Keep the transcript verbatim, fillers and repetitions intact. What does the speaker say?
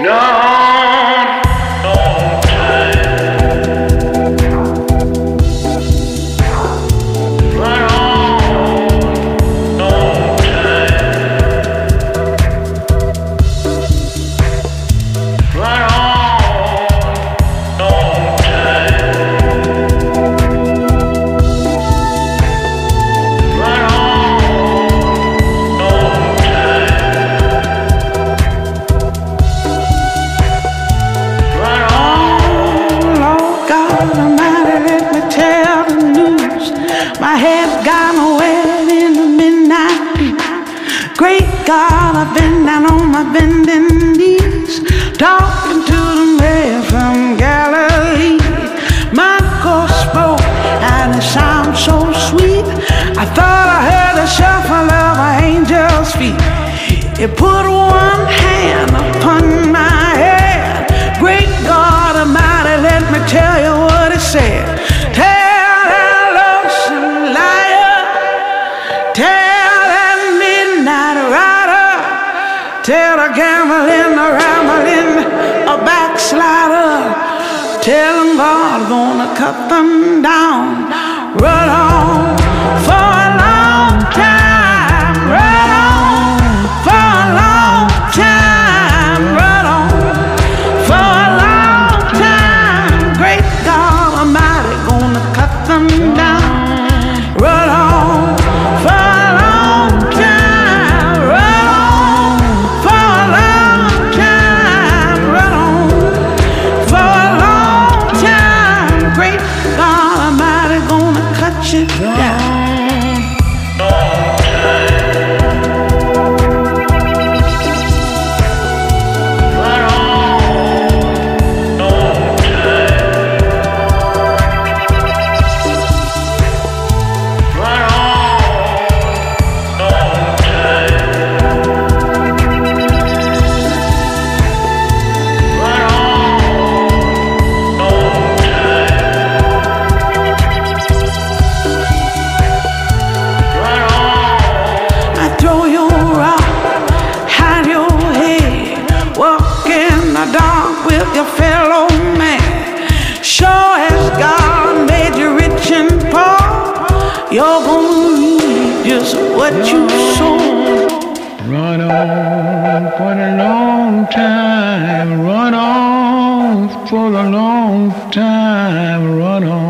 My head's gone wet in the midnight dew. Great God, I've been down on my bending knees, talking to the man from Galilee. My ghost spoke and it sounded so sweet. I thought I heard the shuffle of an angel's feet. It put one hand upon my head. Great God Almighty, let me tell you what it said. Tell a gambling, a rambling, a backslider, tell them God's gonna cut them down. Run on for a long time, run on for a long time, run on for a long time. Great God Almighty gonna cut them down. Run on for a long time, run on for a long time, run on for a long time. Great God Almighty gonna cut you down. Throw your rock, hide your head, walk in the dark with your fellow man. Sure as God made you rich and poor, you're gonna reap just what you sow. Run on for a long time, run on for a long time, run on.